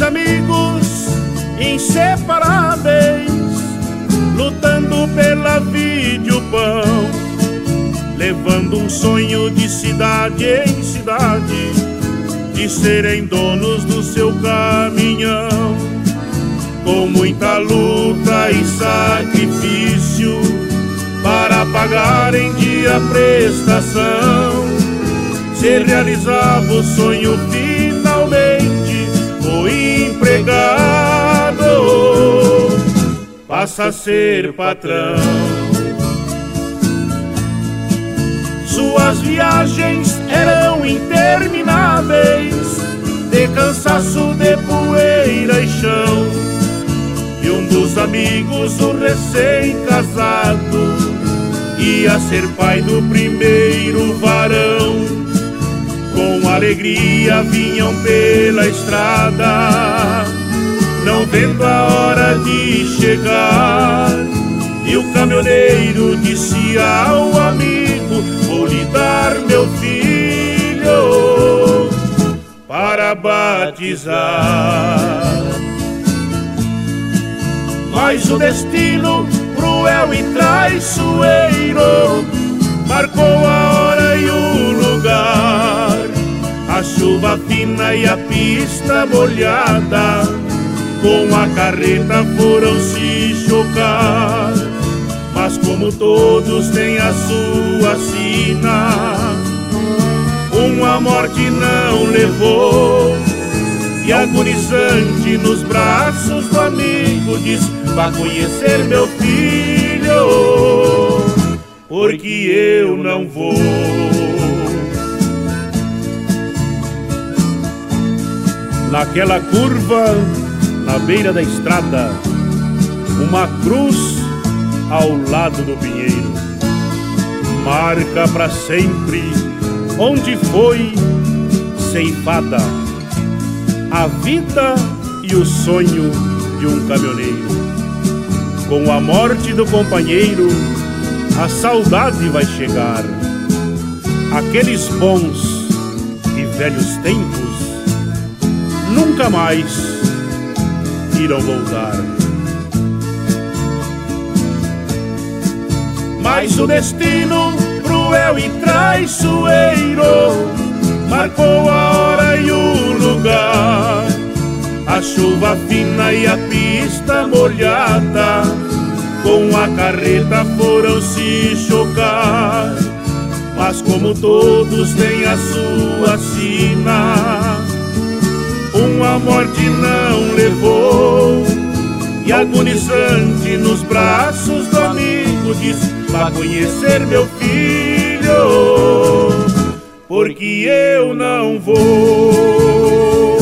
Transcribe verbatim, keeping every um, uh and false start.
amigos inseparáveis, lutando pela vida e o pão, levando um sonho de cidade em cidade, de serem donos do seu caminhão. Com muita luta e sacrifício para pagar em dia a prestação, se realizava o sonho finalmente. O empregado passa a ser patrão. Suas viagens eram intermináveis, de cansaço, de poeira e chão. E um dos amigos, o recém-casado, ia ser pai do primeiro varão. Com alegria vinham pela estrada, não vendo a hora de chegar. E o caminhoneiro disse ao amigo: vou lhe dar meu filho para batizar. Mas o destino cruel e traiçoeiro marcou a hora e o lugar. A chuva fina e a pista molhada, com a carreta foram se chocar. Mas como todos têm a sua sina, uma morte não levou. E agonizante nos braços do amigo diz: vá conhecer meu filho, porque eu não vou. Naquela curva, na beira da estrada, uma cruz ao lado do pinheiro marca para sempre onde foi ceifada a vida e o sonho de um caminhoneiro. Com a morte do companheiro, a saudade vai chegar. Aqueles bons e velhos tempos nunca mais irão voltar. Mas o destino cruel e traiçoeiro marcou a hora e o lugar. A chuva fina e a pista molhada, com a carreta foram se chocar. Mas como todos têm a sua sina, uma morte não levou. E agonizante nos braços do amigo diz: vá conhecer meu filho, porque eu não vou.